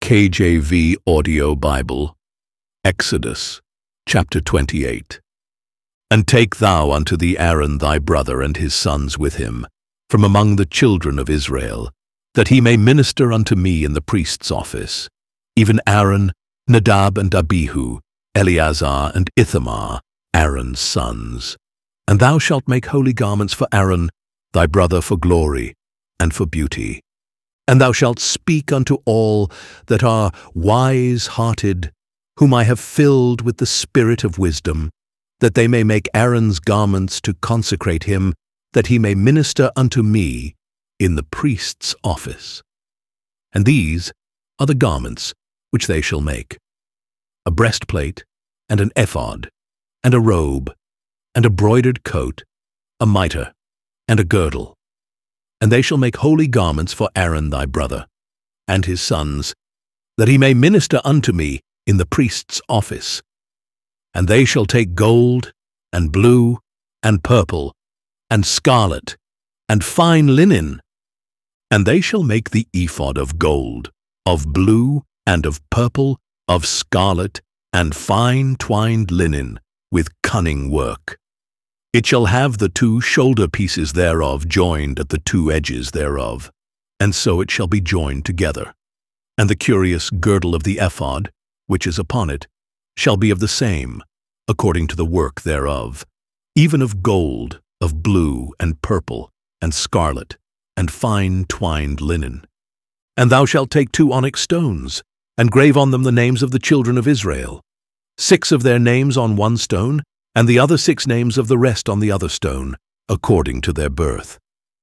KJV Audio Bible, Exodus, chapter 28. And take thou unto thee Aaron thy brother and his sons with him, from among the children of Israel, that he may minister unto me in the priest's office, even Aaron, Nadab and Abihu, Eleazar and Ithamar, Aaron's sons. And thou shalt make holy garments for Aaron thy brother for glory and for beauty. And thou shalt speak unto all that are wise-hearted, whom I have filled with the spirit of wisdom, that they may make Aaron's garments to consecrate him, that he may minister unto me in the priest's office. And these are the garments which they shall make: a breastplate, and an ephod, and a robe, and a broidered coat, a mitre, and a girdle. And they shall make holy garments for Aaron thy brother, and his sons, that he may minister unto me in the priest's office. And they shall take gold, and blue, and purple, and scarlet, and fine linen. And they shall make the ephod of gold, of blue, and of purple, of scarlet, and fine twined linen, with cunning work. It shall have the two shoulder pieces thereof joined at the two edges thereof, and so it shall be joined together. And the curious girdle of the ephod, which is upon it, shall be of the same, according to the work thereof, even of gold, of blue, and purple, and scarlet, and fine twined linen. And thou shalt take 2 onyx stones, and grave on them the names of the children of Israel, 6 of their names on one stone, and the other 6 names of the rest on the other stone, according to their birth.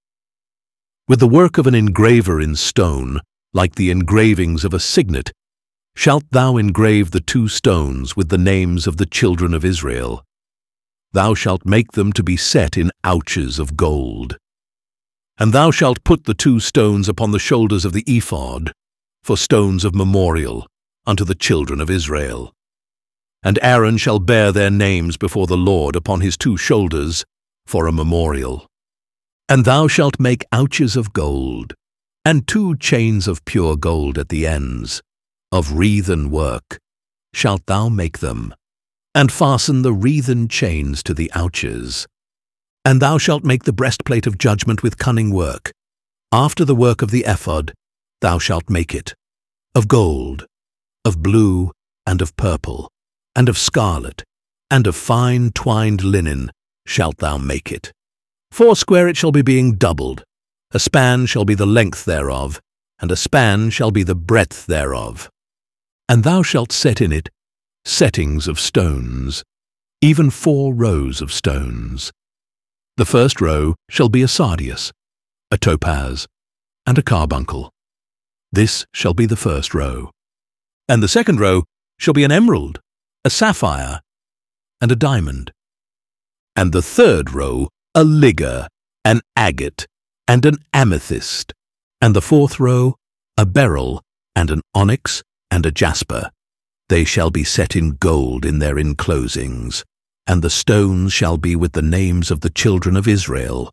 With the work of an engraver in stone, like the engravings of a signet, shalt thou engrave the 2 stones with the names of the children of Israel. Thou shalt make them to be set in ouches of gold. And thou shalt put the 2 stones upon the shoulders of the ephod, for stones of memorial unto the children of Israel. And Aaron shall bear their names before the Lord upon his 2 shoulders for a memorial. And thou shalt make ouches of gold, and 2 chains of pure gold at the ends, of wreathen work shalt thou make them, and fasten the wreathen chains to the ouches. And thou shalt make the breastplate of judgment with cunning work. After the work of the ephod thou shalt make it, of gold, of blue, and of purple, and of scarlet, and of fine twined linen shalt thou make it. 4 square it shall be, being doubled. A span shall be the length thereof, and a span shall be the breadth thereof. And thou shalt set in it settings of stones, even 4 rows of stones. The first row shall be a sardius, a topaz, and a carbuncle. This shall be the first row. And the second row shall be an emerald, a sapphire, and a diamond. And the third row a ligure, an agate, and an amethyst. And the fourth row a beryl, and an onyx, and a jasper. They shall be set in gold in their enclosings, and the stones shall be with the names of the children of Israel,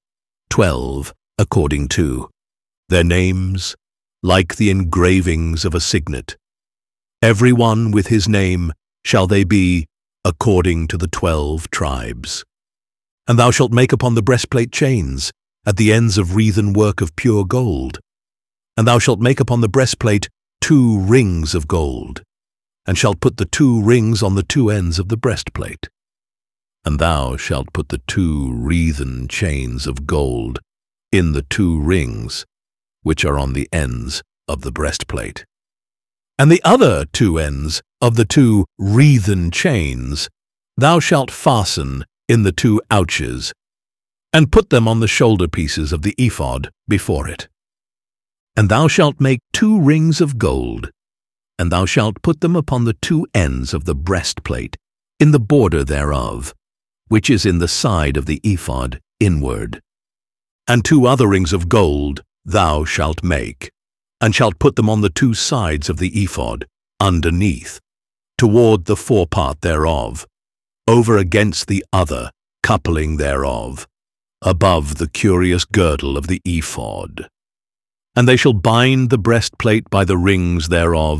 12 according to their names, like the engravings of a signet. Every one with his name shall they be, according to the 12 tribes. And thou shalt make upon the breastplate chains, at the ends of wreathen work of pure gold. And thou shalt make upon the breastplate 2 rings of gold, and shalt put the 2 rings on the 2 ends of the breastplate. And thou shalt put the 2 wreathen chains of gold in the 2 rings, which are on the ends of the breastplate. And the other 2 ends of the 2 wreathen chains thou shalt fasten in the 2 ouches, and put them on the shoulder pieces of the ephod before it. And thou shalt make 2 rings of gold, and thou shalt put them upon the 2 ends of the breastplate, in the border thereof, which is in the side of the ephod inward. And 2 other rings of gold thou shalt make, and shalt put them on the 2 sides of the ephod, underneath, toward the forepart thereof, over against the other coupling thereof, above the curious girdle of the ephod. And they shall bind the breastplate by the rings thereof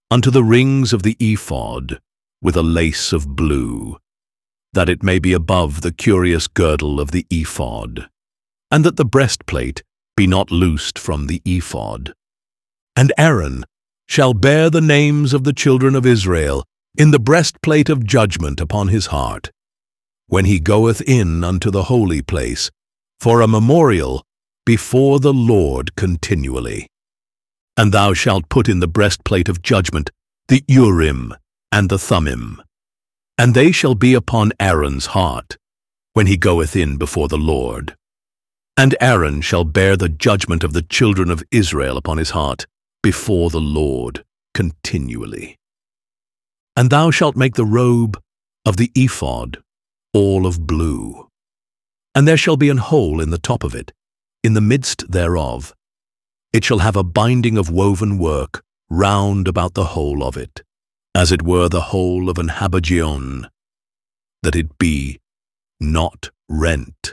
unto the rings of the ephod with a lace of blue, that it may be above the curious girdle of the ephod, and that the breastplate be not loosed from the ephod. And Aaron shall bear the names of the children of Israel in the breastplate of judgment upon his heart, when he goeth in unto the holy place, for a memorial before the Lord continually. And thou shalt put in the breastplate of judgment the Urim and the Thummim, and they shall be upon Aaron's heart, when he goeth in before the Lord. And Aaron shall bear the judgment of the children of Israel upon his heart, before the Lord continually. And thou shalt make the robe of the ephod all of blue, and there shall be an hole in the top of it, in the midst thereof. It shall have a binding of woven work round about the whole of it, as it were the whole of an habergeon, that it be not rent.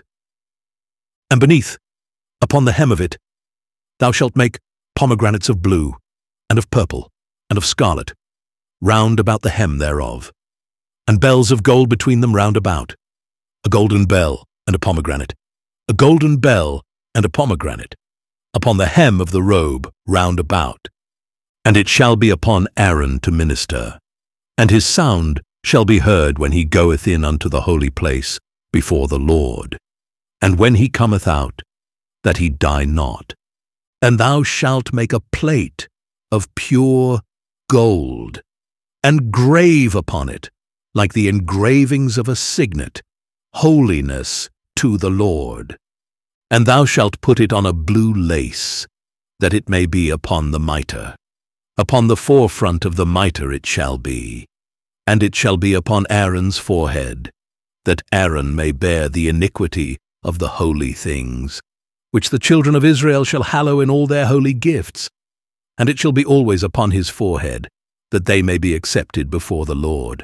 And beneath, upon the hem of it, thou shalt make pomegranates of blue, and of purple, and of scarlet, round about the hem thereof, and bells of gold between them round about, a golden bell and a pomegranate, a golden bell and a pomegranate, upon the hem of the robe round about. And it shall be upon Aaron to minister, and his sound shall be heard when he goeth in unto the holy place before the Lord, and when he cometh out, that he die not. And thou shalt make a plate of pure gold, and grave upon it, like the engravings of a signet, holiness to the Lord. And thou shalt put it on a blue lace, that it may be upon the mitre. Upon the forefront of the mitre it shall be, and it shall be upon Aaron's forehead, that Aaron may bear the iniquity of the holy things, which the children of Israel shall hallow in all their holy gifts. And it shall be always upon his forehead, that they may be accepted before the Lord.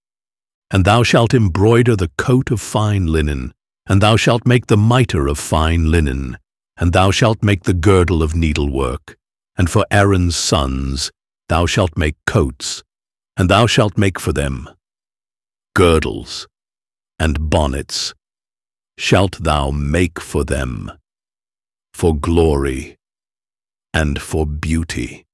And thou shalt embroider the coat of fine linen, and thou shalt make the mitre of fine linen, and thou shalt make the girdle of needlework. And for Aaron's sons thou shalt make coats, and thou shalt make for them girdles and bonnets shalt thou make for them, for glory and for beauty.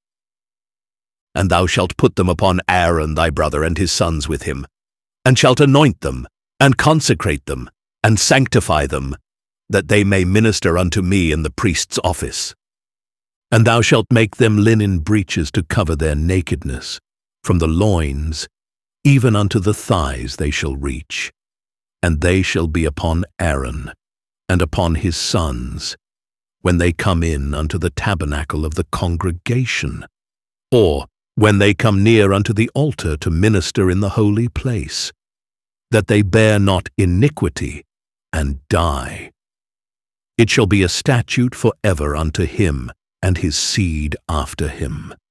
And thou shalt put them upon Aaron thy brother and his sons with him, and shalt anoint them, and consecrate them, and sanctify them, that they may minister unto me in the priest's office. And thou shalt make them linen breeches to cover their nakedness, from the loins even unto the thighs they shall reach, and they shall be upon Aaron and upon his sons, when they come in unto the tabernacle of the congregation, or when they come near unto the altar to minister in the holy place, that they bear not iniquity and die. It shall be a statute for ever unto him and his seed after him.